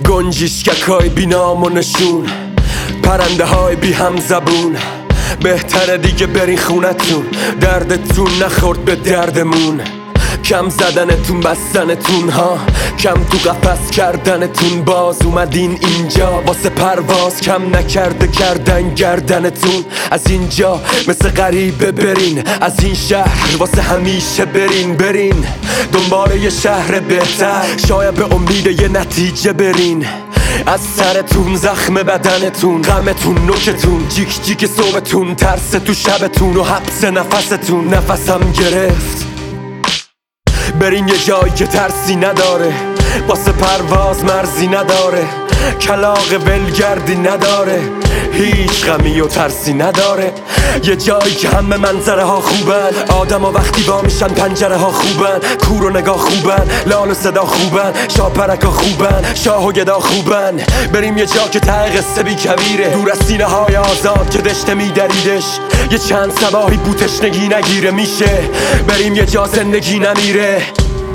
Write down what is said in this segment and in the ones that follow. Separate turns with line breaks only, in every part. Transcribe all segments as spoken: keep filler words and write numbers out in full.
گنجیشککای بی نام و نشون، پرنده های بی هم زبون. بهتره دیگه برین خونتون، دردتون نخورد به دردمون. کم زدنتون بستنتون ها، کم تو قفس کردنتون. باز اومدین اینجا واسه پرواز، کم نکرده کردن گردنتون. از اینجا مثل غریبه برین، از این شهر واسه همیشه برین. برین دنبال یه شهر بهتر، شاید به امید یه نتیجه برین. از سرتون زخم بدنتون، غمتون نوکتون، جیک جیک صبحتون، ترس تو شبتون و حبس نفستون. نفسم گرفت برین یه جایی که ترسی نداره، واسه پرواز مرزی نداره، کلاغ ولگردی نداره، هیچ غمی و ترسی نداره. یه جایی که همه منظره ها خوبن، آدم ها وقتی با میشن پنجره ها خوبن، کور و نگاه خوبن، لال و صدا خوبن، شاپرک ها خوبن، شاه و گدا خوبن. بریم یه جا که ته قصه بی کبیره، دور از سینه های آزاد که دشته میدریدش، یه چند صباحی بوتش نگی نگیره میشه. بریم یه جا زندگی نمیره،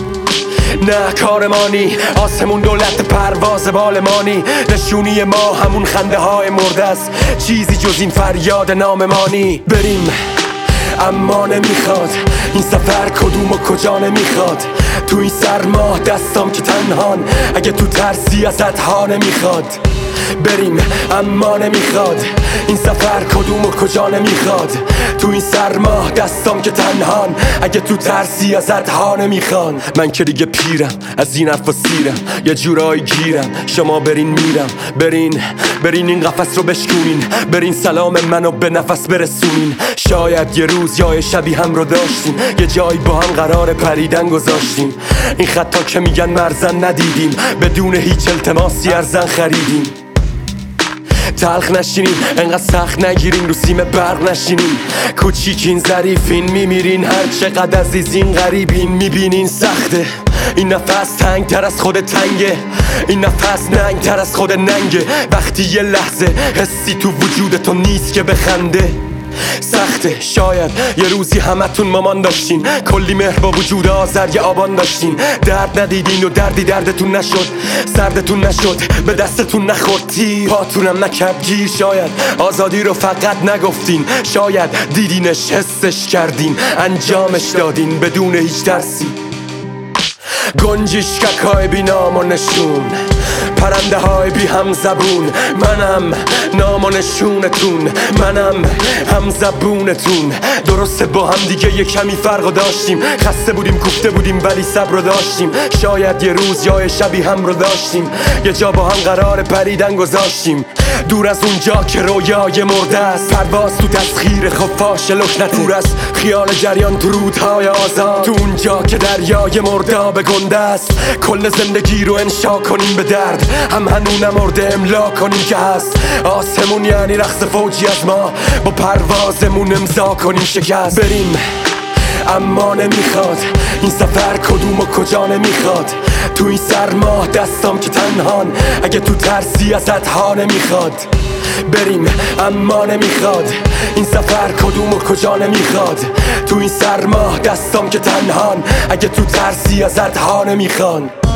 نه کارمانی، آسمون دولت پرواز بالمانی. نشونی ما همون خنده های مرده است، چیزی جز این فریاد ناممانی. بریم اما نمیخواد این سفر کدوم و کجا نمیخواد. تو این سرما دستام که تنهان، اگه تو ترسی ازت ها نمیخواد. بریم اما نمیخواد این سفر کدوم و کجا نمیخواد. تو این سرما دستام که تنهان، اگه تو ترسی ازت ها نمیخوان. من که دیگه پیرم از این حرفا سیرم، یه جورایی گیرم. شما برین میرم، برین برین این قفس رو بشکونین، برین سلام منو به نفس برسونین. شاید یه روز یا شبی هم رو داشتیم، یه جایی با هم قرار پریدن گذاشتیم. این خطا که میگن مرزن ندیدیم، بدون هیچ التماسی ارزن خریدیم. تلخ نشینین، انقدر سخت نگیرین، رو سیم برق نشینین. کوچیکین ظریفین، میمیرین هر چقدر عزیزین. غریبین میبینین سخته این نفس، تنگ تر از خود تنگه این نفس، ننگ تر از خود ننگه. وقتی یه لحظه حسی تو وجودتو نیست که بخنده. سخته شاید یه روزی همتون مامان داشتین، کلی مهر با وجود آذر یه آبان داشتین. درد ندیدین و دردی دردتون نشد، سردتون نشد، به دستتون نخورد، تیر پاتونم نکرد گیر. شاید آزادی رو فقط نگفتین، شاید دیدینش حسش کردین، انجامش دادین بدون هیچ ترسی. گنجیشککای بی نام و نشون، پرنده های بی هم زبون. منم نام و نشونتون، منم هم زبونتون. درسته با هم دیگه یه کمی فرق داشتیم، خسته بودیم کوفته بودیم ولی صبر رو داشتیم. شاید یه روز یا شبی هم رو داشتیم، یه جا با هم قرار پریدن گذاشتیم. دور از اونجا که رویای مرده است، پرواز تو تسخیر خفاش لکنت. دور از خیال جریان تو رودهای آزاد، تو اونجا که دریای مرده گنده است. کل زندگی رو انشا کنیم به درد، هم هنو نمرده املا کنیم که هست. آسمون یعنی رقص فوجی از ما، با پروازمون امضا کنیم شکست. بریم اما نمیخواد این سفر کدوم و کجا نمیخواد. تو این سرما دستام که تنهان، اگه تو ترسی ازت ها نمیخواد. بریم اما نمیخواد این سفر کدوم و کجا نمیخواد. تو این سرما دستام که تنهان، اگه تو ترسی ازت ها نمیخوان.